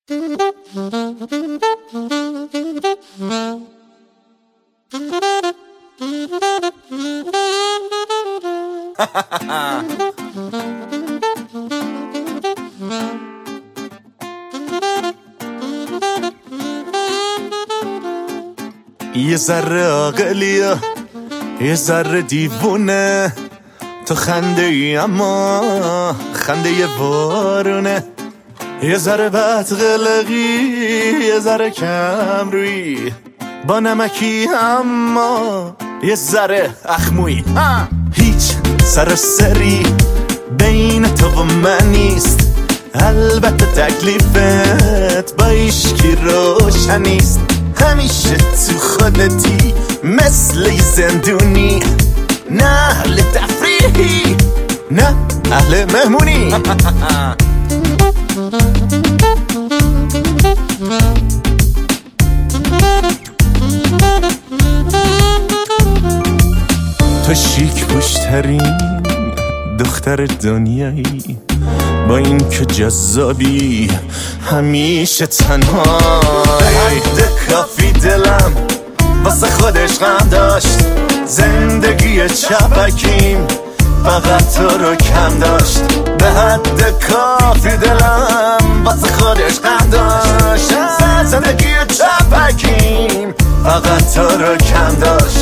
یه ذره عاقلیه یه ذره دیوونه، تو خنده ای اما خنده یه بارونه، یه ذره بدقلقی یه ذره کم روی، با نمکی اما یه ذره اخموی. هیچ سر سری بین تو و من نیست، البته تکلیفت با ایشکی روشن نیست، همیشه تو خودتی مثل زندونی، نه اهل تفریحی نه اهل مهمونی. تو شیک پوشترین دختر دنیایی، با این که جذابی همیشه تنها. حد کافی دلم واسه خودش غم داشت، زندگی چپکیم فقط تو رو کم داشت. به حد کافی دلم واسه خودش غم داشت، زندگی چپکیم فقط تو رو کم داشت.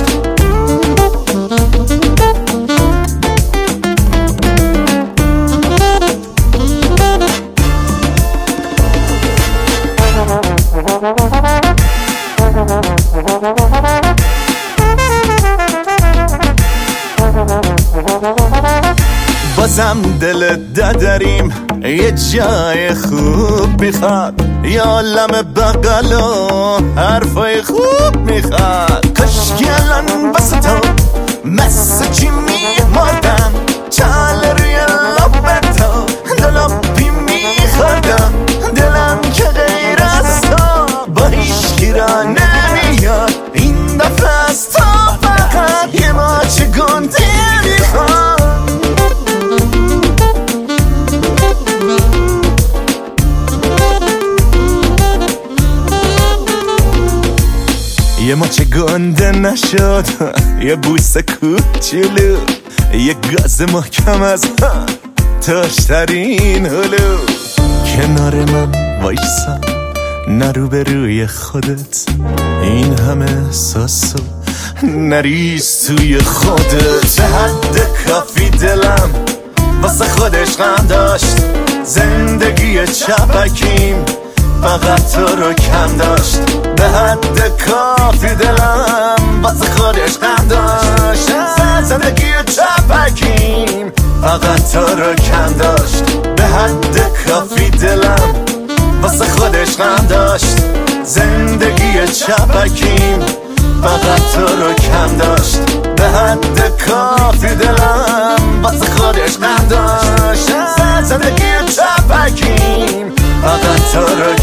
بازم دل دادریم یه جای خوب میخواد، یه عالم بغل و حرفای خوب میخواد. کاش الان بسه تو مثل چی میمردم، چال روی لب تو دلابی میخوردم، دلم که غیر از تو با هیچکی را نمیاد، این دفعه از تو فقط یه ماچ گنده میخواد. یه ماچ گنده نشد، یه بوسه کوچولو، یه گاز محکم از تاشترین هلو. کنار من وایسا نرو به روی خودت، این همه احساسو نریز توی خودت. به حد کافی دلم واسه خودش غم داشت، زندگی چپکیم فقط تو رو کم داشت. به حد کافی دلم واسه خودش غم داشت، زندگی چپکیم فقط تو رو کم داشت. به حد کافی دلم واسه خودش غم داشت، زندگی چپکیم فقط تو رو کم داشت. به حد کافی دلم واسه خودش غم داشت، زندگی چپکیم فقط تو رو